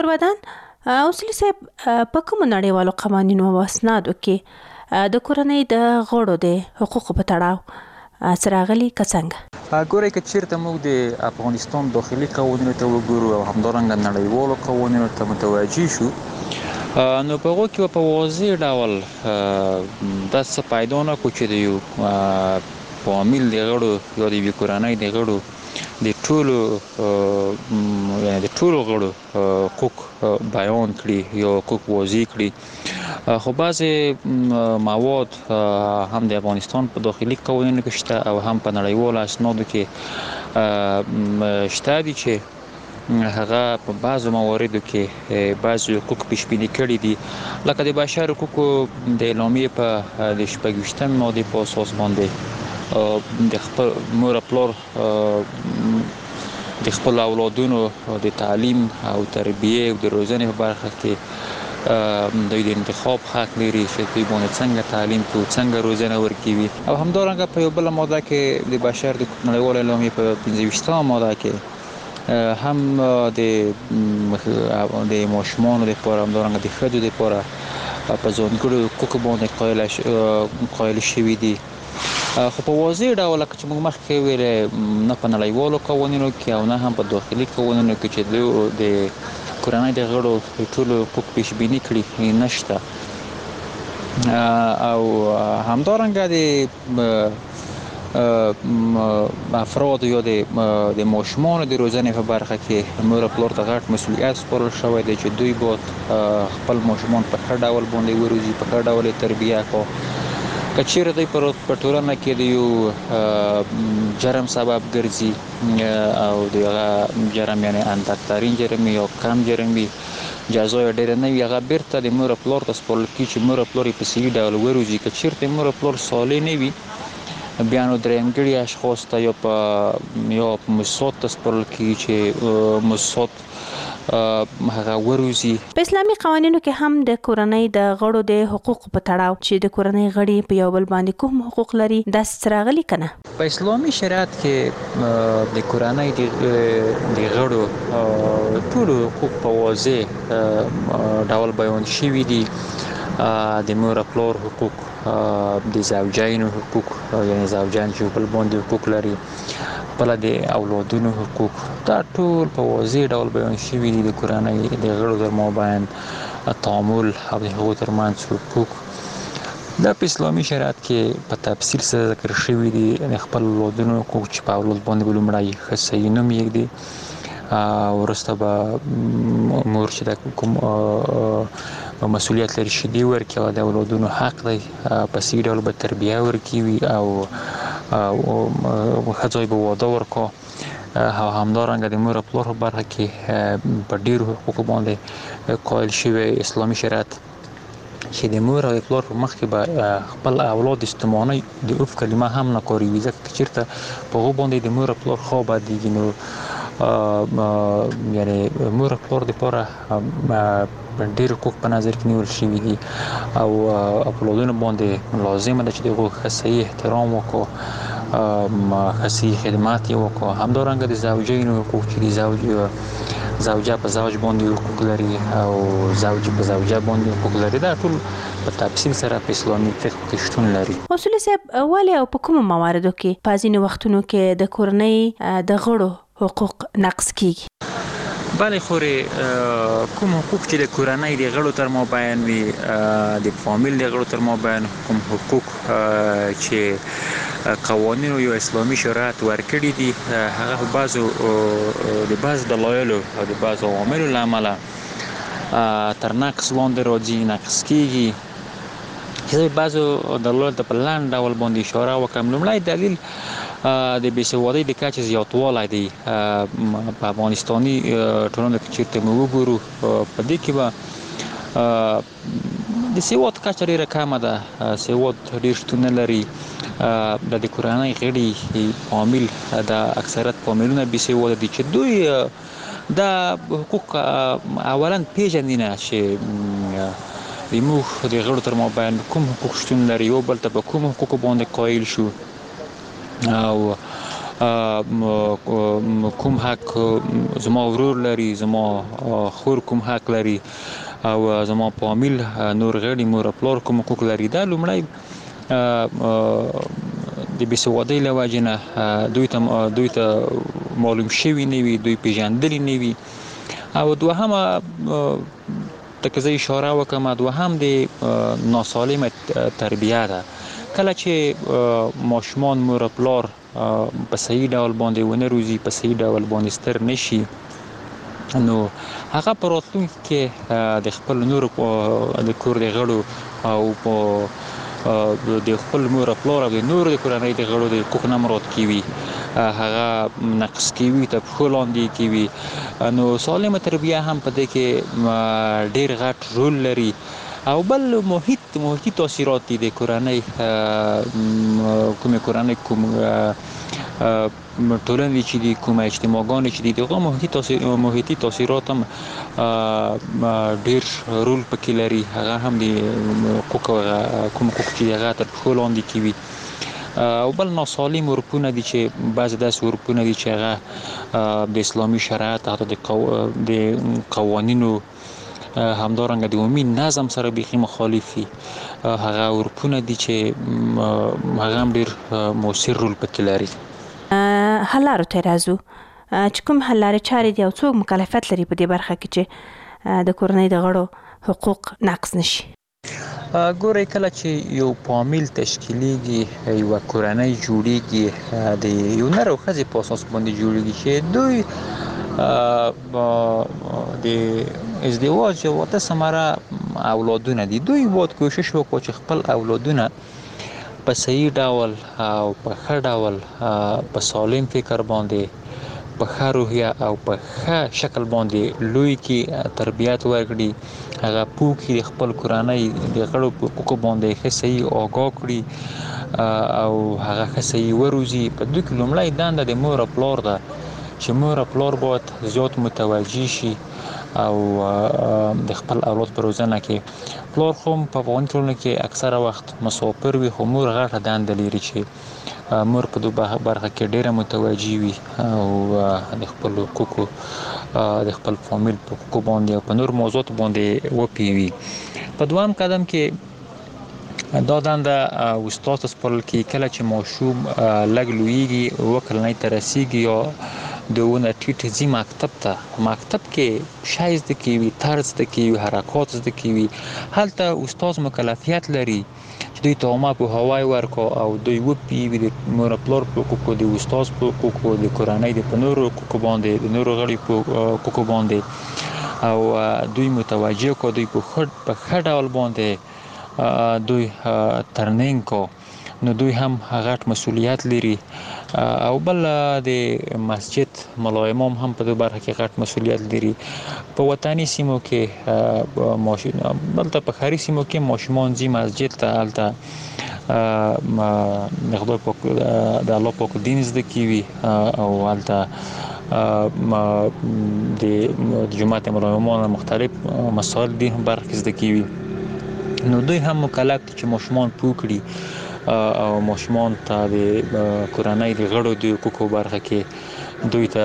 ودان اصولي صاحب په کوم نړیوالو قوانینو او اسنادو کې د کورنۍ د غړو د حقوقو په تړاو سراغلي کڅنګ ګورئ که چیرته موږ د افغانستان داخلي قوانینو ته وګورو او همدارنګه نړیوالو قوانینو ته متوجه شو نو په هغو کې په واضح ډول دا څه پیدا نه کړو چې د یو فامیل د غړو یا د یوې کورنۍ د غړو د ټولو یعنې د ټولو غړو حقوق بیان کړي یا حقوق واضح کړي خو بعضې مواد هم د افغانستان په داخلي قوانینو کې شته او هم په نړیوالو اسنادو کې شته دي چې هغه په بعضو مواردو کې بعضې حقوق پیشبیني کړي دي لکه د بشر حقوقو د اعلامیې په د 26 مادې په اساس باندې د خپل مور او پلار د خپل اولادونو د تعلیم او تربیه او د روزنې په برخه کې دوی د انتخاب حق لري چې دوی باندې څنګه تعلیم کوي څنګه روزنه ورکوي او همدارنګه په یو بل ماده کې د بشر د نړیوال اعلامیې په 25 ماده کې هم د ماشومانو لپاره همدارنګه د ښځو لپاره په ځانګړو حقوقو باندې قایل شوي دي خو په واضح ډول چې موږ مخکې ویل نه په نړیوالو قوانینو کې او نه هم په داخلي قوانینو کې چې د کورنۍ د غړو ټولو حقوق پیشبیني کړي نشته او همدارنګه د افراد یا د ماشومانو د روزنې په برخه کې مور او پلار ته غټ مسؤلیت سپارل شوی دی چې دوی باید خپل ماشومان په ښه ډول باندې وروزي په ښه ډول یې تربیه کړي که چیرې دوی په ټولنه کې د یو جرم سبب ګرځي او د هغه جرم یعنې اندکترین جرم یا کم جرم وي جزا یې ډېره نه وي هغه بیرته د مور او پلار ته سپارل کېږي چې مور او پلار یې په صحیح ډول وروزي که چیرته مور او پلار صالح نه وي بیا نو درېیمګړي اشخاص ته یا په موسسات ته سپارل کېږي چې موسسات هغه وروزي په اسلامي قوانینو کې هم د کورنۍ د غړو د حقوقو په تړاو چې د کورنۍ غړي په یو بل باندې کوم حقوق لري دا سراغلي کنه په اسلامي شریعت کې د کورنۍ د غړو ټول حقوق په واضح ډول بیان شوي دي د مور او پلار حقوق د زوجین حقوق یعنی زوجین چې بل باندې حقوق لري بل د اولادونو حقوق دا ټول په واضح ډول بیان شوي دي د کورنۍ د غړو تر مابین تعامل او د هغوی ترمنځ حقوق دا په اسلامي شریعت کې په تفصیل سره ذکر شوي دي د خپل اولادونو حقوق چې په اولاد باندې به لومړی ښه صحیح نوم یږدي وروسته به مور چې د کوم مسؤلیت لري شیدې ورکړي او د اولادونو حق دی په صحیح ډول به تربیه ورکوي او ښځه به واده ورکړي او همدارنګه د مور او پلار په برخه کې په ډېرو حقوقو باندې قایل شوی اسلامي شریعت چې د مور او پلار په مخ کې به خپل اولاد استمانه د اف کلمه هم نه کاروي ځکه چیرته په هغو باندې د مور او پلار خوا بدېږي نو یعنې مور او پلار دپاره ډېر حقوق په نظر کې نیول شوي دي او اولادونو باندې لازمه ده چې د هغوی ښه صحیح احترام وکړو ښه صحیح خدمت یې وکړو همدارنګه د زوجینو حقوق چې د زوجه په زوج باندې حقوق لري او زوج په زوجه باندې حقوق لري دا ټول په تفصیل سره په اسلامي فقه کې شتون لري اصولي صاحب ولې او په کومو مواردو کې په ځینو وختونو کې د کورنۍ د غړو حقوق نقض کیږي بله خورې کوم حقوق چې د کورنۍ د غړو تر مابین وي د فامیل د غړو تر مابین کوم حقوق چې قوانینو یا اسلامي شریعت ورکړي دي هغه د بعضو دلایلو او د بعضو عواملو له امله تر نقض لاندې راځي نقض کیږي چې د بعضو دلایلو ته په لنډ ډول باندې اشاره وکړم لومړی دلیل د بېسوادۍ د کچې زیاتوالی دی په افغانستاني ټولنو کې چېرته موږ وګورو په دې کې به د سواد کچه ډېره کمه ده سواد ډېر شتون نه لري د کورنۍ غړي فامیل د اکثریت فامیلونه بېسواده دي چې دوی دا حقوق اولا پیژني نه چې د موږ د غړو تر مابین کوم حقوق شتون لري یو بل ته په کوم حقوقو باندې قایل شو او کوم حق زما ورور لري، زما خور کوم حق لري او زما فامیل نور غړي مور پلار کوم حقوق لري. دا لومړی د بېسوادۍ له وجې نه دوی ته معلوم شوي نه وي، دوی پیژندلي نه وي. او دوهمه ته که زه اشاره وکړم، دوهم د ناسالمه تربیه ده. کله چې ماشومان مور پلار په صحیح ډول باندې ونه روزي، په صحیح ډول باندې ستر نشي، نو هغه په راتلونکي کې د خپل نورو د کور د غړو او د خپل مور پلار او د نورو د کورنۍ د غړو د حقوق نه مراعات کوي، هغه نقص کوي، تر پښو لاندې کوي. نو سالمه تربیه هم په دې کې ډېر غټ رول لري. او بل محیطي تاثیرات دي د کورنۍ، کومې کورنۍ کوم ټولنې چې دي، کومه اجتماعګانې چې دي، دغه محیطي تاثیرات هم ډېر رول پکې لري. هغه هم د حقوق کوم حقوق چې هغه تر پښو لاندې کوي. او بل ناسالم عرفونه دي چې بعضې داسې عرفونه دي چې هغه د اسلامي شریعت حتی د قوانینو همدارنګه د عمومي نظم سره بیخي مخالفي. هغه عرفونه دي چې هغه هم ډېر مؤثر رول پکې لري. حل لارو ته راځو چې کوم حل لارې چارې دي او څوک مکلفیت لري په دې برخه کې چې د کورنۍ د غړو حقوق نقض نشي. ګورئ، کله چې یو فامیل تشکیلیږي، یوه کورنۍ جوړیږي، د یو نر او ښځې په اساس باندې جوړیږي چې دوی د ازدواج یوه ثمره اولادونه دي. دوی باید کوشش وکړي چې خپل اولادونه په صحیح ډول او په ښه ډول په سالم فکر باندې، په ښه روحیه او په ښه شکل باندې لوی کړي، تربیت ورکړي، هغه پوه کړي، د خپل کورنۍ د غړو په حقوقو باندې ښه صحیح آګاه کړي او هغه ښه صحیح وروزي. په دوی کې لومړی دنده د مور او پلار ده چې مور او پلار باید زیات متوجه شي او د خپل اولاد په روزنه کې. پلار خو په افغاني ټولنه کې اکثره وخت مسافر وي، خو مور غټه دنده لري چې مور په دې برخه کې ډېره متوجه وي او د خپل حقوقو، د خپل فامیل په حقوقو باندې او په نور موضوعاتو باندې وپوهوي. په دویم قدم کې دا دنده استاد ته سپارل کېږي. کله چې ماشوم لږ لویږي، اووه کلنۍ ته رسیږي یا د ونه ټیټ ځي مکتب ته، مکتب کې شی زده کوي، طرز زده کوي، حرکات زده کوي. هلته استاد مکلفیت لري چې دوی ته عامه پوهاوی ورکړي او دوی وپوهوي د مور پلار په حقوقو، د استاد په حقوقو، د کورنۍ د په نورو حقوقو باندې، د نورو غړي په حقوقو باندې، او دوی متوجه کړي، دوی په ښه ډول باندې دوی ترننګ کړي. نو دوی هم غټ مسؤلیت لري. او بل د مسجد ملا امام هم په دې برخه کې غټ مسؤلیت لري. په وطني سیمو کې بلته په ښاري سیمو کې ماشومان ځي مسجد ته، هلته د خدای پاک د الله پاک دین زده کوي او هلته د جماعت ملا امام مختلف مسائل دین برخه کې زده کوي. نو دوی هم مکلف دي چې ماشومان پوه کړي او ماشومان ته د کورنۍ د غړو د حقوقو برخه کې دوی ته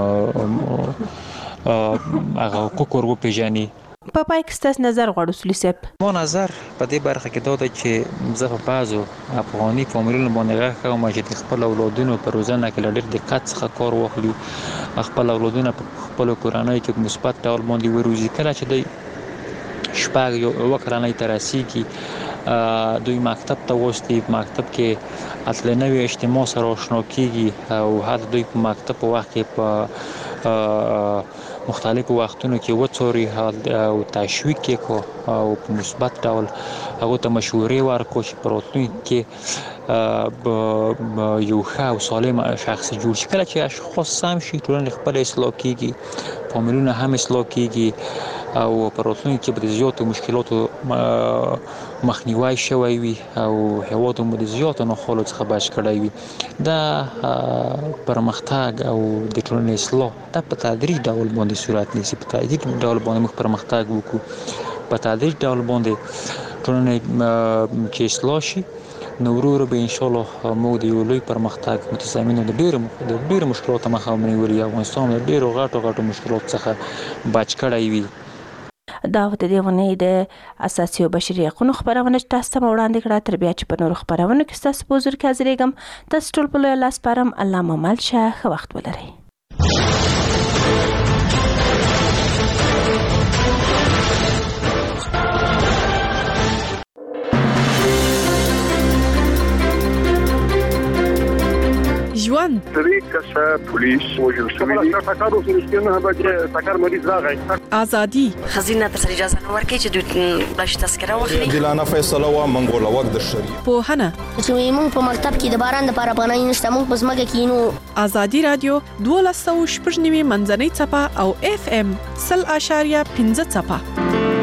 هغه حقوق ور وپېژني. په پای کې ستاسو نظر غواړو اصولي صاحب. ما نظر په دې برخه کې دا ده چې زه په بعضو افغاني فامیلونو باندې غږ کوم چې د خپل اولادونو په روزنه کې له ډېر دقت څخه کار واخلي، خپل اولادونه په خپلو کورنیو کې مثبت ډول باندې وروزي. کله چې دوی شپږ یا اووه کلنۍ ته رسیږي، دوی مکتب ته واستي، مکتب کې هلته له نوې اجتماع سره آشنا کېږي او هلته دوی په مکتب په وخت کې په مختلفو وختونو کې وڅوري او تشویق یې کړو او په مثبت ډول هغو ته مشورې ورکړو چې په راتلونکي کې یو ښه او سالم شخص جوړ شي. کله چې اشخاص سم شي، ټولنه خپله اصلاح کېږي، فامیلونه هم اصلاح کېږي او په راتلونکي کې به د زیاتو مشکلاتو مخنیوی شوی وي او هېواد مو د زیاتو ناخوالو څخه بچ کړی وي. دا پرمختګ او د ټولنې اصلاح دا په تدریج ډول باندې صورت نیسي. په تدریج ډول باندې موږ پرمختګ وکړو، په تدریج ډول باندې ټولنه چې اصلاح شي، نو ورو به ان شاء الله موږ د یو لوی پرمختګ متضمن د ډېر مشکلاتو مخامخ ونیولي افغانستان د ډېرو غټو مشکلاتو څخه بچ کړی وي. دا د دې ونې د اساسي او بشري حقوقو خبرونه تاسو ته وړاندې کړه. تر بیا چې په نورو خبرونو کې تاسو په حضور کې حاضرېږم. تاسو ټول په لوی لاس سپارم. الله مو مل شه. ښه وخت ولرئ. ژوند طریق کسا پولیس وجل شوی دی تکارو سنشتنه به تکار مریض راغی ازادي خزینه تر اجازه نه ورکړي چې دوی بلش تذکره واخلي. دلانه فیصله وا منګوله وخت د شری پوهنه چې موږ په مکتب کې د باران د پاره پناه نشته موږ په ځمکه کې نو. ازادي رادیو 12.9 منځنۍ چپه او FM 0.5 چپه.